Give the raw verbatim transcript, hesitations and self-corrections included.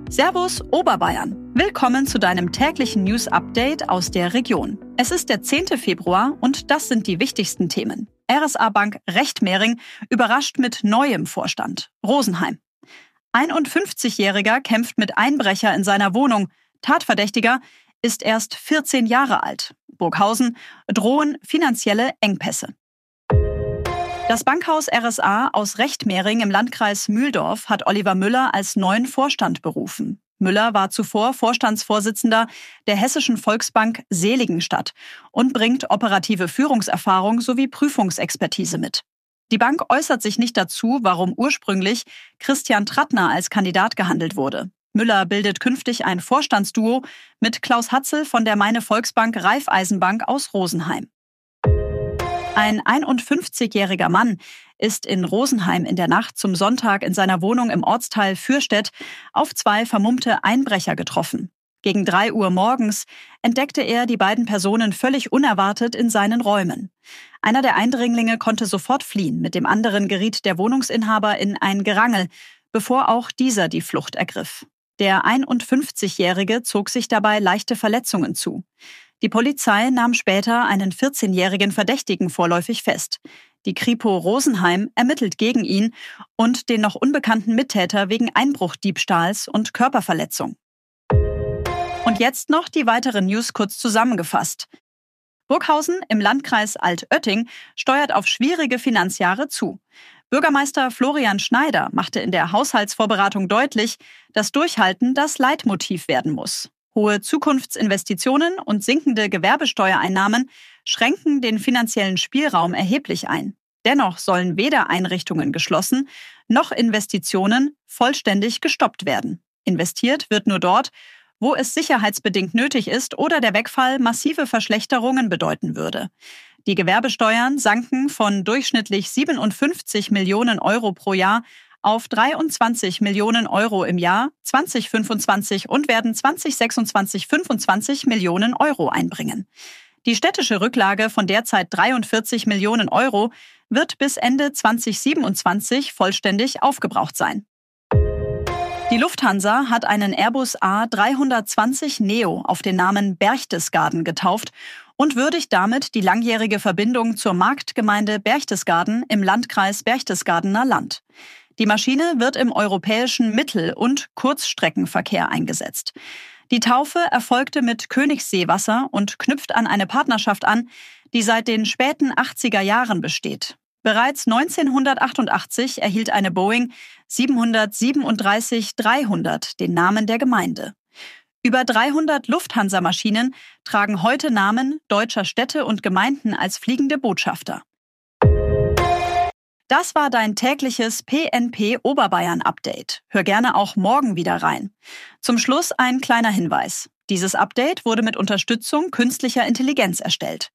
Servus Oberbayern. Willkommen zu deinem täglichen News-Update aus der Region. Es ist der zehnte Februar und das sind die wichtigsten Themen. R S A-Bank Rechtmering überrascht mit neuem Vorstand. Rosenheim. einundfünfzigjähriger kämpft mit Einbrecher in seiner Wohnung. Tatverdächtiger ist erst vierzehn Jahre alt. Burghausen drohen finanzielle Engpässe. Das Bankhaus R S A aus Rechtmering im Landkreis Mühldorf hat Oliver Müller als neuen Vorstand berufen. Müller war zuvor Vorstandsvorsitzender der Hessischen Volksbank Seligenstadt und bringt operative Führungserfahrung sowie Prüfungsexpertise mit. Die Bank äußert sich nicht dazu, warum ursprünglich Christian Trattner als Kandidat gehandelt wurde. Müller bildet künftig ein Vorstandsduo mit Klaus Hatzel von der Meine Volksbank Raiffeisenbank aus Rosenheim. Ein einundfünfzigjähriger Mann ist in Rosenheim in der Nacht zum Sonntag in seiner Wohnung im Ortsteil Fürstedt auf zwei vermummte Einbrecher getroffen. Gegen drei Uhr morgens entdeckte er die beiden Personen völlig unerwartet in seinen Räumen. Einer der Eindringlinge konnte sofort fliehen, mit dem anderen geriet der Wohnungsinhaber in ein Gerangel, bevor auch dieser die Flucht ergriff. Der einundfünfzigjährige zog sich dabei leichte Verletzungen zu. Die Polizei nahm später einen vierzehnjährigen Verdächtigen vorläufig fest. Die Kripo Rosenheim ermittelt gegen ihn und den noch unbekannten Mittäter wegen Einbruchdiebstahls und Körperverletzung. Und jetzt noch die weiteren News kurz zusammengefasst. Burghausen im Landkreis Altötting steuert auf schwierige Finanzjahre zu. Bürgermeister Florian Schneider machte in der Haushaltsvorberatung deutlich, dass Durchhalten das Leitmotiv werden muss. Hohe Zukunftsinvestitionen und sinkende Gewerbesteuereinnahmen schränken den finanziellen Spielraum erheblich ein. Dennoch sollen weder Einrichtungen geschlossen noch Investitionen vollständig gestoppt werden. Investiert wird nur dort, wo es sicherheitsbedingt nötig ist oder der Wegfall massive Verschlechterungen bedeuten würde. Die Gewerbesteuern sanken von durchschnittlich siebenundfünfzig Millionen Euro pro Jahr auf dreiundzwanzig Millionen Euro im Jahr zwanzig fünfundzwanzig und werden zwanzig sechsundzwanzig fünfundzwanzig Millionen Euro einbringen. Die städtische Rücklage von derzeit dreiundvierzig Millionen Euro wird bis Ende zwanzig siebenundzwanzig vollständig aufgebraucht sein. Die Lufthansa hat einen Airbus A dreihundertzwanzig Neo auf den Namen Berchtesgaden getauft und würdigt damit die langjährige Verbindung zur Marktgemeinde Berchtesgaden im Landkreis Berchtesgadener Land. Die Maschine wird im europäischen Mittel- und Kurzstreckenverkehr eingesetzt. Die Taufe erfolgte mit Königsseewasser und knüpft an eine Partnerschaft an, die seit den späten achtziger Jahren besteht. Bereits neunzehnhundertachtundachtzig erhielt eine Boeing siebenhundertsiebenunddreißig dreihundert den Namen der Gemeinde. Über dreihundert Lufthansa-Maschinen tragen heute Namen deutscher Städte und Gemeinden als fliegende Botschafter. Das war dein tägliches P N P Oberbayern-Update. Hör gerne auch morgen wieder rein. Zum Schluss ein kleiner Hinweis. Dieses Update wurde mit Unterstützung künstlicher Intelligenz erstellt.